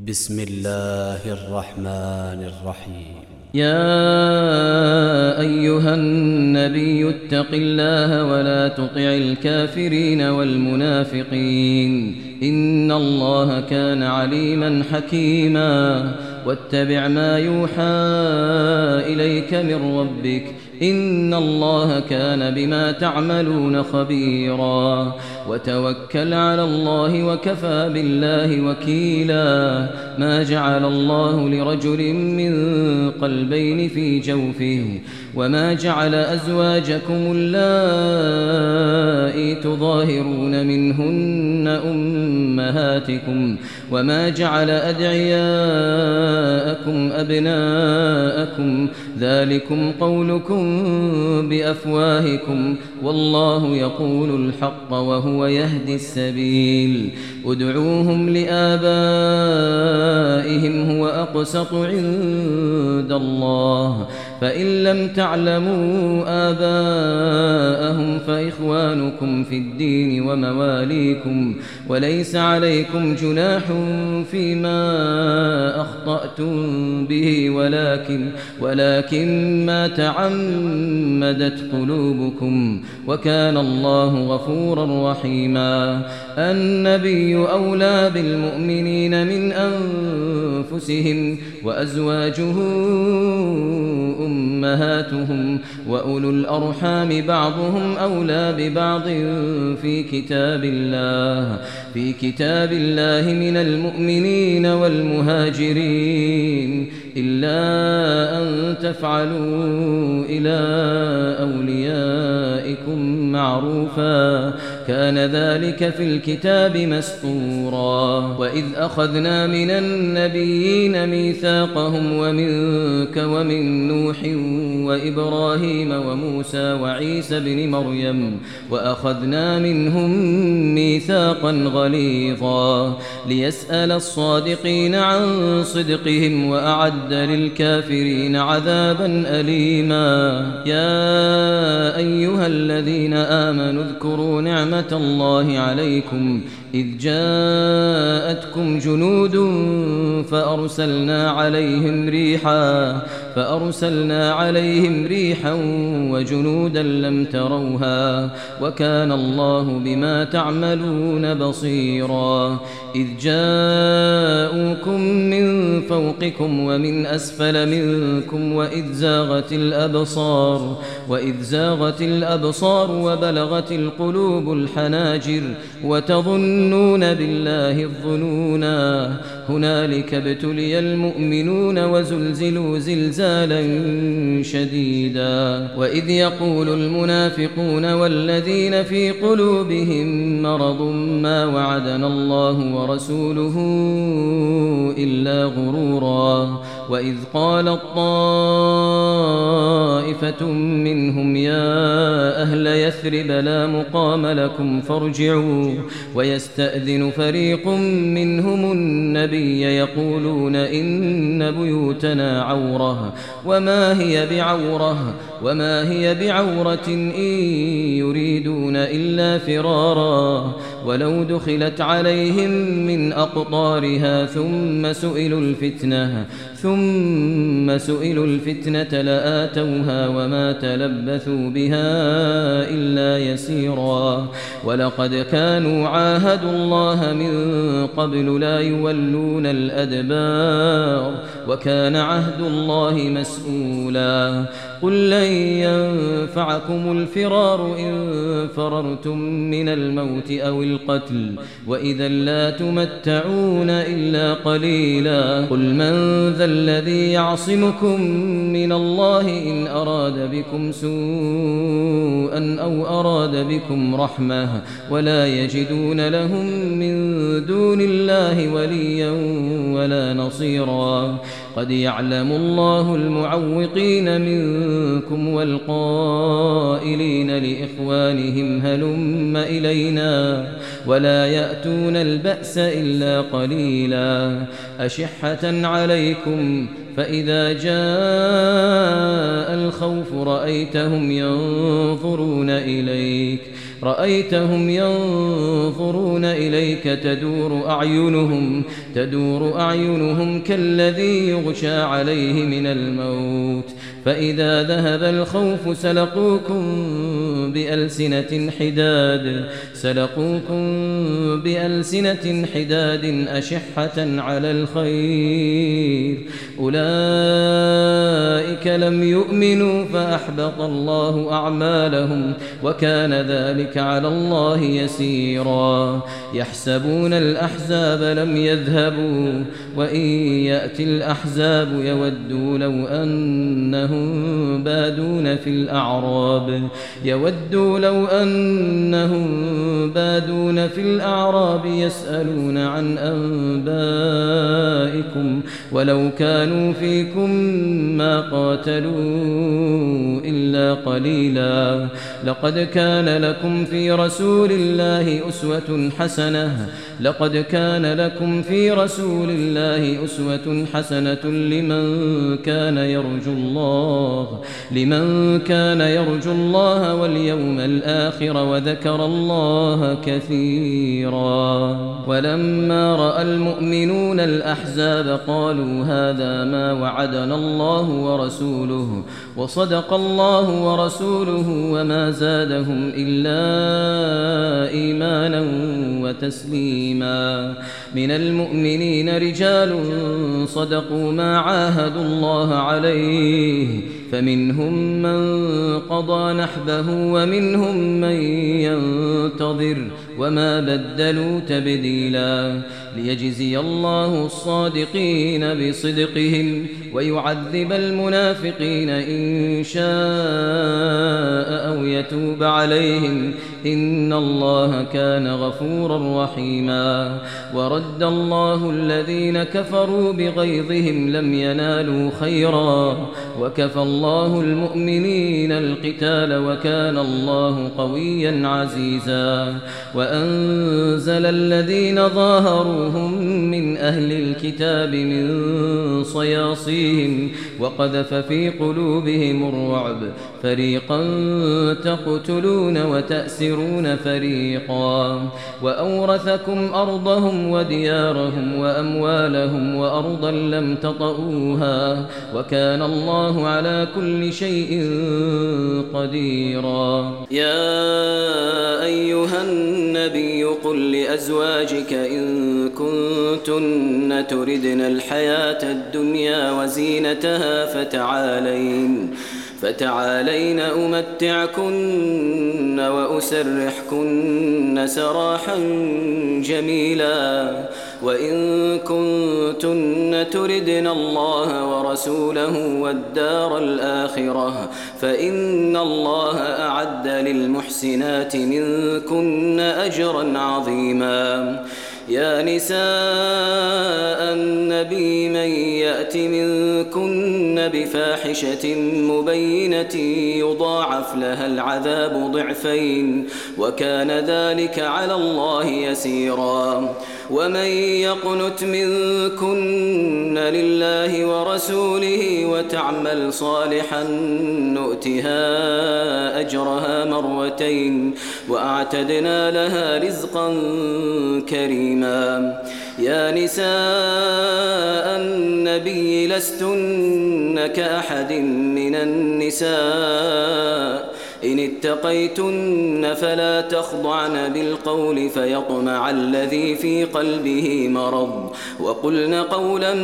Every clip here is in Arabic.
بسم الله الرحمن الرحيم. يا أيها النبي اتق الله ولا تطع الكافرين والمنافقين إن الله كان عليما حكيما واتبع ما يوحى إليك من ربك إن الله كان بما تعملون خبيرا وتوكل على الله وكفى بالله وكيلا ما جعل الله لرجل من قلبين في جوفه وما جعل أزواجكم اللائي تظاهرون منهن أمهاتكم وما جعل أدعياءكم أبناءكم ذلكم قولكم بأفواهكم والله يقول الحق وهو يهدي السبيل ادعوهم لآبائهم هو أقسط عند الله فإن لم تعلموا آباءهم فإخوانكم في الدين ومواليكم وليس عليكم جناح فيما أخطأتم به ولكن ما تعمدت قلوبكم وكان الله غفورا رحيما النبي أولى بالمؤمنين من أنفسهم وأزواجه أمهاتهم وأولو الأرحام بعضهم أولى ببعض في كتاب الله من المؤمنين والمهاجرين إلا أن تفعلوا إلى أوليائكم معروفا كان ذلك في الكتاب مسطورا وإذ أخذنا من النبيين ميثاقهم ومنك ومن نوح وإبراهيم وموسى وعيسى بن مريم وأخذنا منهم ميثاقا غليظا ليسأل الصادقين عن صدقهم وأعد للكافرين عذابا أليما يا أيها الذين آمنوا اذكروا نعمة الله عليكم إذ جاءتكم جنود فأرسلنا عليهم ريحا وجنودا لم تروها وكان الله بما تعملون بصيرا إذ جاءوكم من فوقكم ومن أسفل منكم وإذ زاغت الأبصار وبلغت القلوب الحناجر وتظنون بالله الظنونا هنالك ابتلي المؤمنون وزلزلوا زلزالا شديدا وإذ يقول المنافقون والذين في قلوبهم مرض ما وعدنا الله ورسوله إلا غرورا وإذ قالت طائفة منهم يا أهل يثرب لا مقام لكم فارجعوا ويستأذن فريق منهم النبي يقولون إن بيوتنا عورة وما هي بعورة إن يريدون إلا فرارا ولو دخلت عليهم من أقطارها ثم سئلوا الفتنة لآتوها وما تلبثوا بها إلا يسيرا ولقد كانوا عاهدوا الله من قبل لا يولون الأدبار وكان عهد الله مسؤولا قل لن ينفعكم الفرار إن فررتم من الموت أو القتل وإذا لا تمتعون إلا قليلا قل من ذا الذي يعصمكم من الله إن أراد بكم سوءا أو أراد بكم رحمة ولا يجدون لهم من دون الله وليا ولا نصيرا قد يعلم الله المعوقين منكم والقائلين لإخوانهم هلم إلينا ولا يأتون البأس إلا قليلا أشحة عليكم فإذا جاء الخوف رأيتهم ينظرون إليك رأيتهم ينظرون إليك تدور أعينهم كالذي يغشى عليه من الموت فإذا ذهب الخوف سلقوكم بألسنة حداد أشحة على الخير أولئك لم يؤمنوا فأحبط الله أعمالهم وكان ذلك على الله يسيرا يحسبون الأحزاب لم يذهبوا وإن يأتي الأحزاب يودوا لو أنهم بادون في الأعراب يسألون عن أنبائكم ولو كانوا فيكم ما قاتلوا إلا قليلا لقد كان لكم في رسول الله أسوة حسنة لمن كان يرجو الله واليوم الآخر وذكر الله كثيرا ولما رأى المؤمنون الأحزاب قالوا هذا ما وعدنا الله ورسوله وصدق الله ورسوله وما زادهم إلا إيمانا وتسليما من المؤمنين رجال صدقوا ما عاهدوا الله عليه فمنهم من قضى نحبه ومنهم من ينتظر وما بدلوا تبديلا ليجزي الله الصادقين بصدقهم ويعذب المنافقين إن شاء أو يتوب عليهم إن الله كان غفورا رحيما ورد الله الذين كفروا بغيظهم لم ينالوا خيرا وكفى الله المؤمنين القتال وكان الله قويا عزيزا وأنزل الذين ظاهروهم من أهل الكتاب من صياصيهم وقذف في قلوبهم الرعب فريقا تقتلون وتأسرون فريقا وأورثكم أرضهم وديارهم وأموالهم وأرضا لم تطئوها وكان الله على كل شيء قديرا يا أيها النبي قل لأزواجك إن كنتن تردن الحياة الدنيا وزينتها فتعالين أمتعكن وأسرحكن سراحا جميلا وإن كنتن تردن الله ورسوله والدار الآخرة فإن الله أعد للمحسنات منكن أجرا عظيما يا نساء النبي من يأت منكن بفاحشة مبينة يضاعف لها العذاب ضعفين وكان ذلك على الله يسيرا ومن يقنت منكن لله ورسوله وتعمل صالحا نؤتها أجرها مرتين وأعتدنا لها رزقا كريما يا نساء النبي لستن كأحد من النساء إن اتقيتن فلا تخضعن بالقول فيطمع الذي في قلبه مرض وقلن قولا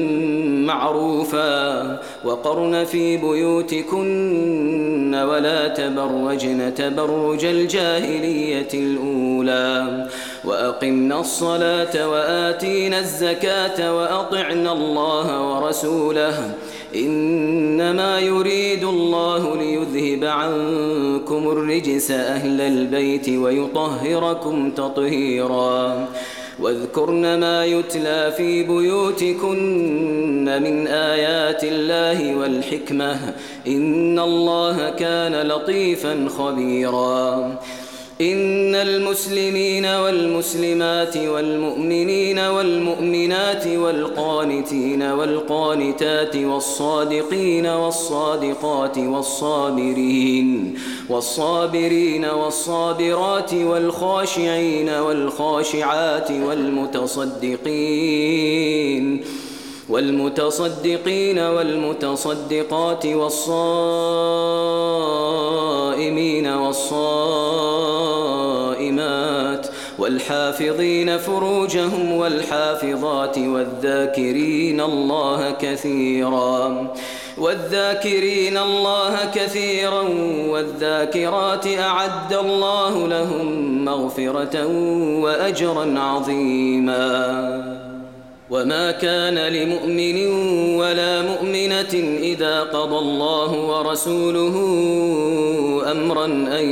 معروفا وقرن في بيوتكن ولا تبرجن تبرج الجاهلية الأولى وأقمنا الصلاة وآتينا الزكاة وأطعنا الله ورسوله إنما يريد الله ليذهب عنكم الرجس أهل البيت ويطهركم تطهيرا واذكرن ما يتلى في بيوتكن من آيات الله والحكمة إن الله كان لطيفا خبيرا إن المسلمين والمسلمات والمؤمنين والمؤمنات والقانتين والقانتات والصادقين والصادقات والصابرين والصابرات والخاشعين والخاشعات والمتصدقين والمتصدقات والصائمين والصائمات والحافظين فروجهم والحافظات والذاكرين الله كثيرا والذاكرات أعد الله لهم مغفرة وأجرا عظيما. وما كان لمؤمن ولا مؤمنة إذا قضى الله ورسوله أمرا أن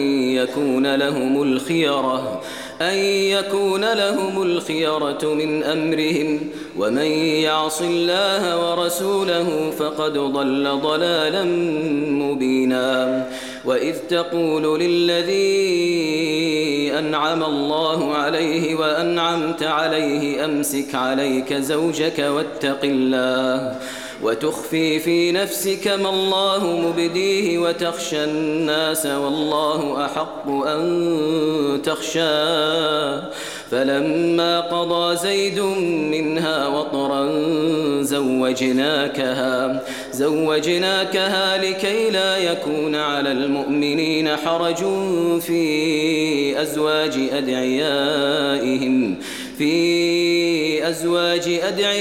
يكون لهم الخيرة من أمرهم ومن يعص الله ورسوله فقد ضل ضلالا مبينا. وإذ تقول للذي أنعم الله عليه وأنعمت عليه أمسك عليك زوجك واتق الله وتخفي في نفسك ما الله مبديه وتخشى الناس والله أحق أن تخشاه فلما قضى زيد منها وطرا زوجناكها لكي لا يكون على المؤمنين حرج في أزواج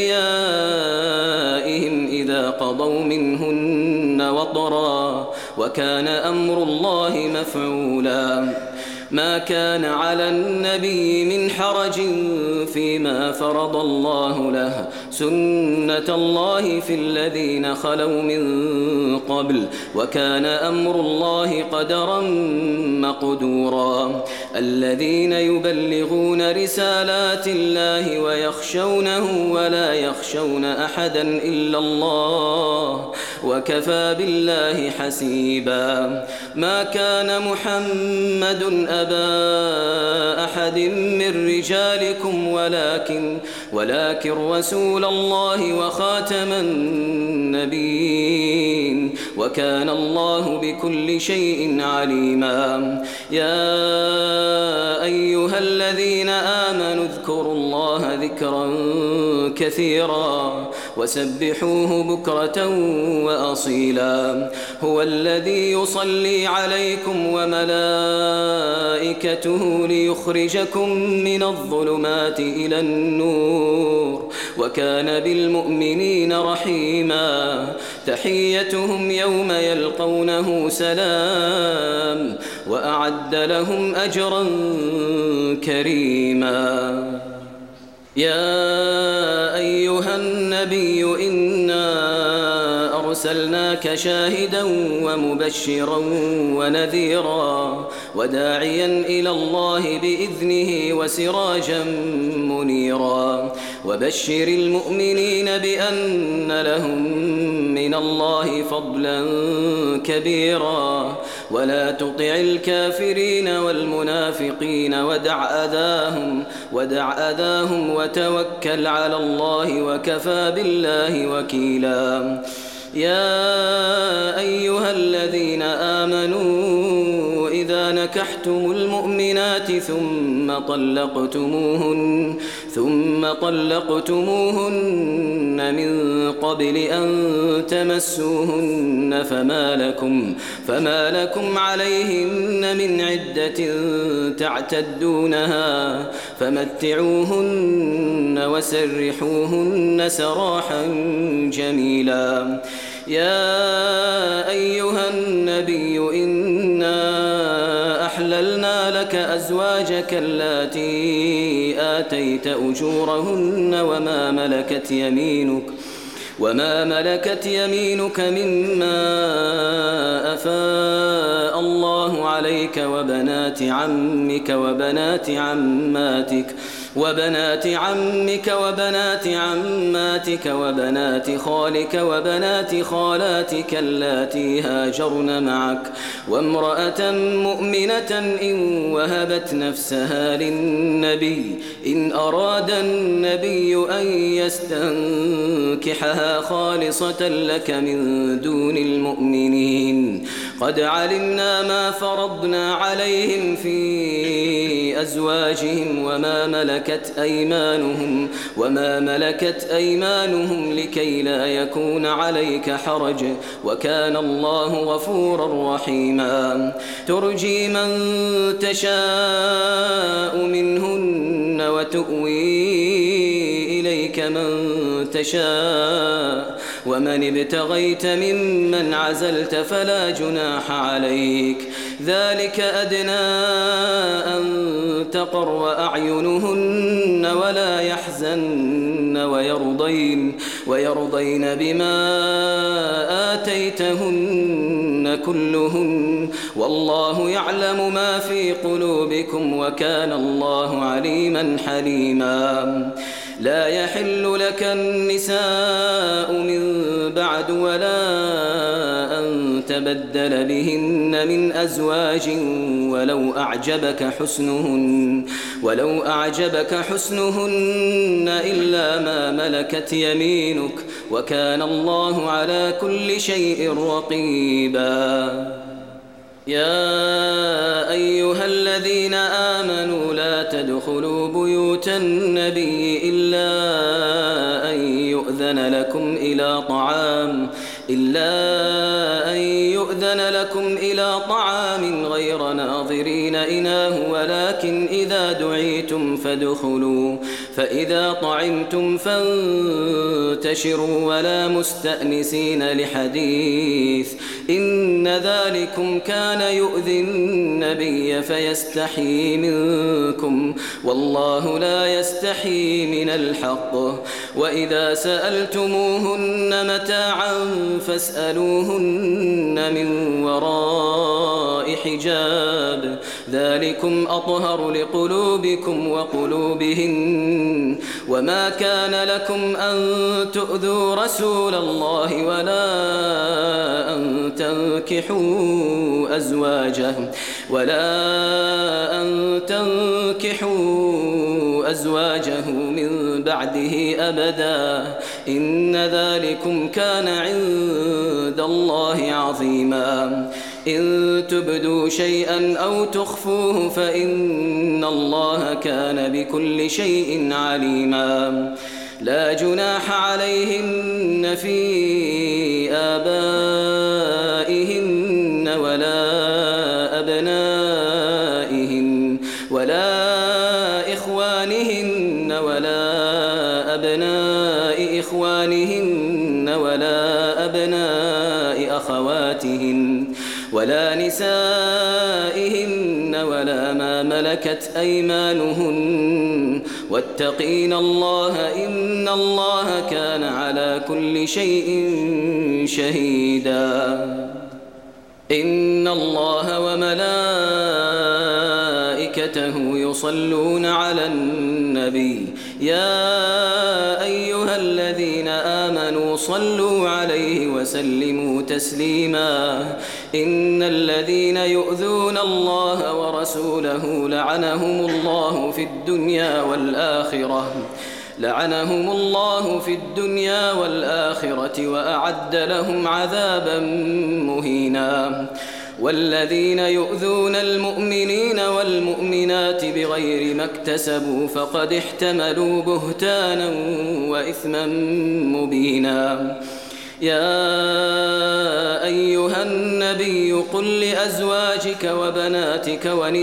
أدعيائهم إذا قضوا منهن وطرا وكان أمر الله مفعولا. ما كان على النبي من حرج فيما فرض الله له سنة الله في الذين خلوا من قبل وكان أمر الله قدرا مقدورا. الذين يبلغون رسالات الله ويخشونه ولا يخشون أحدا إلا الله وكفى بالله حسيبا. ما كان محمد أبا أحد من رجالكم ولكن رسول الله وخاتم النبيين وكان الله بكل شيء عليما. يا أيها الذين آمنوا اذكروا الله ذكرا كثيرا وسبحوه بكرة وأصيلا. هو الذي يصلي عليكم وملائكته ليخرجكم من الظلمات إلى النور وكان بالمؤمنين رحيما. تحيتهم يوم يلقونه سلام وأعد لهم أجرا كريما. يا أيها النبي إنا أرسلناك شاهدا ومبشرا ونذيرا وداعيا إلى الله بإذنه وسراجا منيرا. وبشر المؤمنين بأن لهم من الله فضلا كبيرا ولا تطع الكافرين والمنافقين ودع أذاهم وتوكل على الله وكفى بالله وكيلا. يا أيها الذين آمنوا إذا نكحتم المؤمنات ثم طلقتموهن من قبل أن تمسوهن فما لكم عليهن من عدة تعتدونها فمتعوهن وسرحوهن سراحا جميلا. يا أيها النبي إنا أحللنا لك أزواجك اللاتي آتيت أجورهن وما ملكت يمينك مما أفاء الله عليك وبنات عمك وبنات عماتك وبنات عمك وبنات عماتك وبنات خالك وبنات خالاتك اللاتي هاجرن معك وامرأة مؤمنة إن وهبت نفسها للنبي إن أراد النبي أن يستنكحها خالصة لك من دون المؤمنين قد علمنا ما فرضنا عليهم في أزواجهم وما ملكت أيمانهم لكي لا يكون عليك حرج وكان الله غفورا رحيما ترجي من تشاء منهن وتؤوي إليك من تشاء ومن ابتغيت ممن عزلت فلا جناح عليك ذلك أدنى أن تقر أعينهن ولا يحزن ويرضين بما آتيتهن كلهن والله يعلم ما في قلوبكم وكان الله عليما حليما لا يحل لك النساء من بعد ولا أن تبدل بهن من أزواج ولو أعجبك حسنهن إلا ما ملكت يمينك وكان الله على كل شيء رقيبا يا أيها الذين آمنوا لا تدخلوا بيوت النبي إلا أن يؤذن لكم إلى طعام غير ناظرين إناه ولكن إذا دعيتم فادخلوا فإذا طعمتم فانتشروا ولا مستأنسين لحديث إن ذلكم كان يؤذي النبي فيستحيي منكم والله لا يستحيي من الحق وإذا سألتموهن متاعا فاسألوهن من وراء حجاب ذلكم أطهر لقلوبكم وقلوبهن وما كان لكم أن تؤذوا رسول الله ولا أن تنكحوا أزواجه من بعده أبدا إن ذلكم كان عند الله عظيما إن تبدوا شيئا أو تخفوه فإن الله كان بكل شيء عليما لا جناح عليهن في آبائهن ولا أبنائهن ولا إخوانهن ولا أبناء إخوانهن ولا أبناء أخواتهن ولا نسائهن ولا ما ملكت أيمانهن واتقين الله إن الله كان على كل شيء شهيدا إن الله وملائكته يصلون على النبي يا أيها الذين آمنوا صلوا عليه وسلموا تسليما إن الذين يؤذون الله ورسوله لعنهم الله في الدنيا والآخرة وأعد لهم عذابا مهينا والذين يؤذون المؤمنين والمؤمنات بغير ما اكتسبوا فقد احتملوا بهتانا وإثما مبينا يا أيها النبي قل لأزواجك وبناتك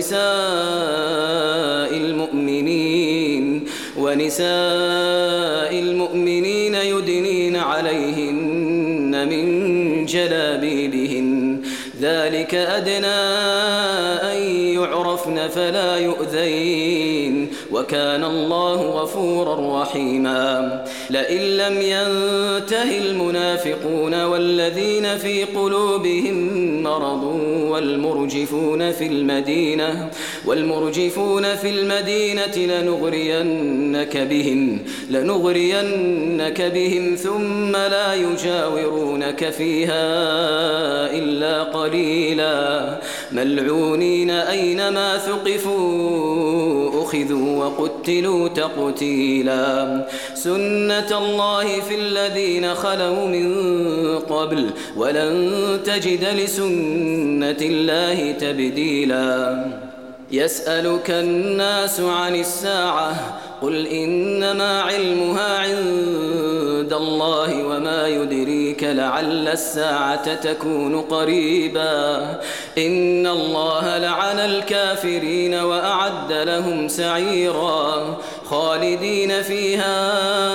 ونساء المؤمنين يدنين عليهن من جلابيبهن ذلك أدنى أن يعرفن فلا يؤذين المرسلين وكان الله غفورا رحيما لئن لم ينته المنافقون والذين في قلوبهم مرض والمرجفون في المدينة لنغرينك بهم ثم لا يجاورونك فيها إلا قليلا ملعونين أينما ثقفوا أخذوا وقتلوا تقتيلا سنة الله في الذين خلوا من قبل ولن تجد لسنة الله تبديلا يسألك الناس عن الساعة قل إنما علمها عند الله وما يدريك لعل الساعة تكون قريبا إن الله لعن الكافرين وأعد لهم سعيرا خالدين فيها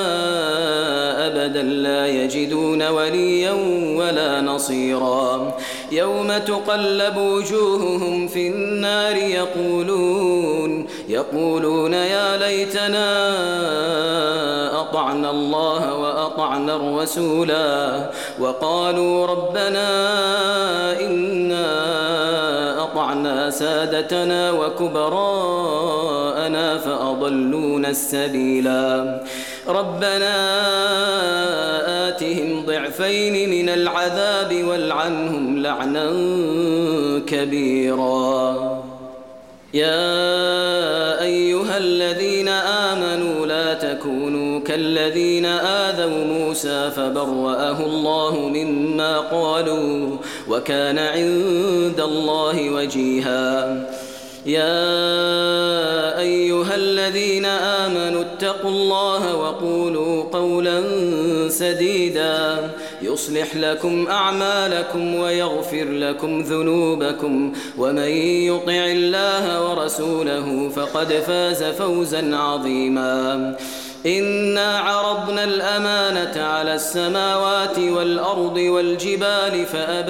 أبدا لا يجدون وليا ولا نصيرا يوم تقلب وجوههم في النار يقولون يا ليتنا أطعنا الله وأطعنا الرسولا وقالوا ربنا إنا أطعنا سادتنا وكبراءنا فأضلونا السبيلا ربنا آتهم ضعفين من العذاب والعنهم لعنا كبيرا يا أيها الذين آمنوا لا تكونوا كالذين آذوا موسى فبرأه الله مما قالوا وكان عند الله وجيها يا أيها الذين آمنوا اتقوا الله وقولوا قولا سديدا يصلح لكم أعمالكم ويغفر لكم ذنوبكم ومن يطع الله ورسوله فقد فاز فوزا عظيما إنا عرضنا الأمانة على السماوات والأرض والجبال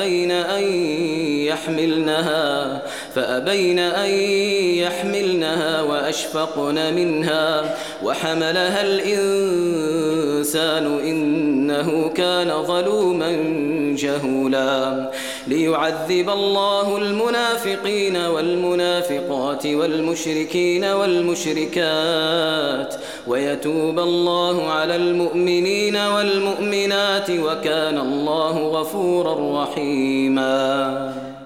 فأبين أن يحملنها وأشفقن منها وحملها الإنسان إنه كان ظلوما جهولا ليعذب الله المنافقين والمنافقات والمشركين والمشركات ويتوب الله على المؤمنين والمؤمنات وكان الله غفورا رحيما